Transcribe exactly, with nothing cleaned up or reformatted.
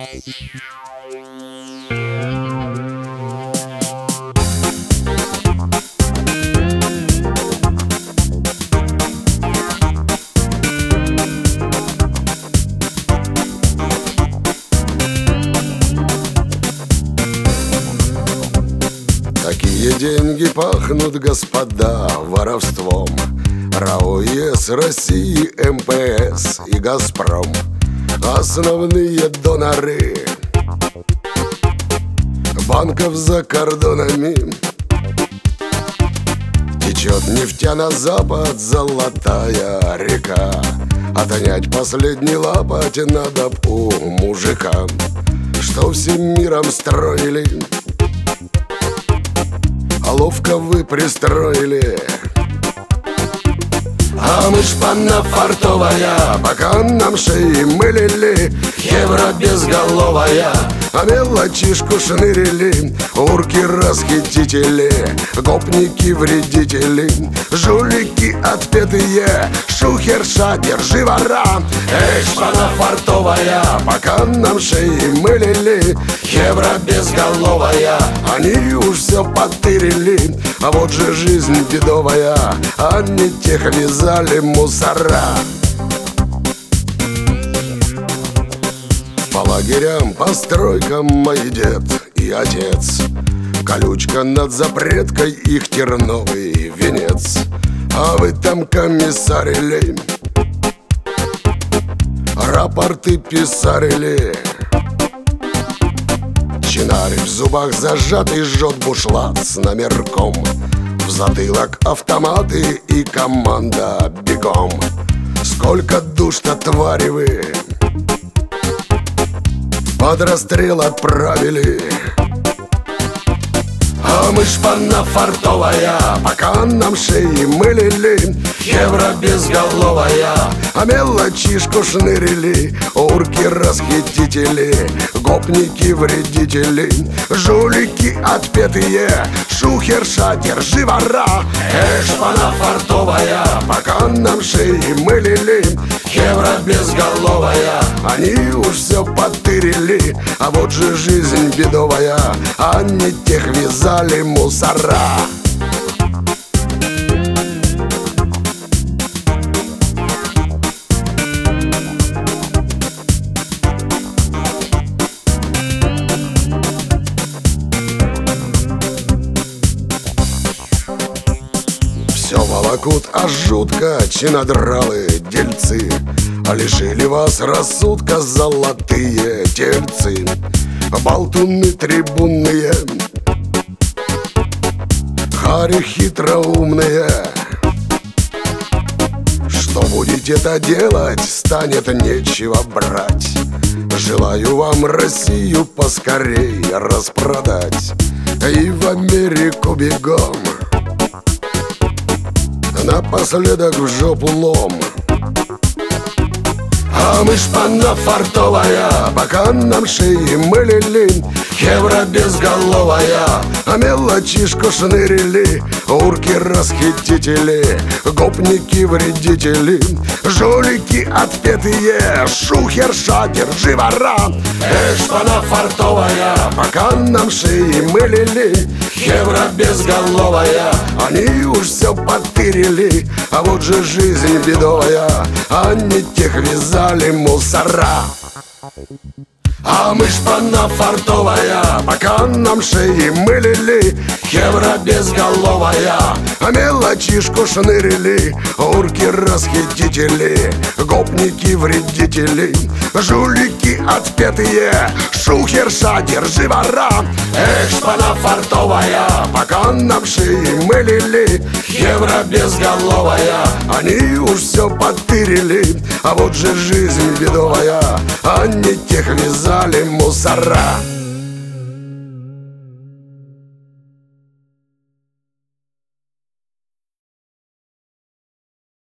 Такие деньги пахнут, господа, воровством. РАО ЕС России, эм пэ эс и Газпром — основные доноры банков за кордонами. Течет нефтя на запад, золотая река. Отонять последний лапоть надо б у мужика, что всем миром строили, а ловко вы пристроили. А мы шпана фартовая, пока нам шеи мылили, евро безголовая, а мелочишку шнырили. Урки-расхитители, гопники-вредители, жулики отпетые, шухерша, держи вора. Эй, шпана фартовая, пока нам шеи мылили, евро безголовая, они уж все потырили. А вот же жизнь бедовая, они тех вязали мусора. По лагерям, по стройкам мой дед и отец, колючка над запреткой, их терновый венец. А вы там комиссарили, рапорты писарили. Чинарь в зубах зажатый жжет бушлат с номерком, в затылок автоматы и команда бегом. Сколько душ-то, твари вы, под расстрел отправили. А мы шпана фартовая, пока нам шеи мылили, евро безголовая, а мелочишку шнырили. Урки-расхитители, гопники-вредители, жулики отпетые, шухерша, держи вора. Эй, шпана фартовая, пока нам шеи мылили, евро безголовая, они уж все потырили. А вот же жизнь бедовая, они тех вязали мусора. Все волокут, а жутко чинодралы дельцы, а лишили вас рассудка золотые тельцы. Болтуны трибунные, хари хитроумные. Что будете-то делать, станет нечего брать. Желаю вам Россию поскорей распродать и в Америку бегом, напоследок в жопу лом. А мы шпана фартовая, пока нам шеи мылили, евро безголовая, а мелочишку шнырили. Урки-расхитители, гопники-вредители, жулики отпетые, шухерша, держи вора. Эй, шпана фартовая, пока нам шеи мылили, евро безголовая, они уж все потырили. А вот же жизнь бедовая, они тех вязали мусора. А мы шпана фартовая, пока нам шеи мылили, евро безголовая, а мелочишку шнырили. Урки-расхитители, гопники-вредители, жулики отпетые, шухерша, держи вора. Эх, шпана фартовая, пока нам шеи мылили, евро безголовая, они уж все потырили. А вот же жизнь бедовая, они тех вязали мусора.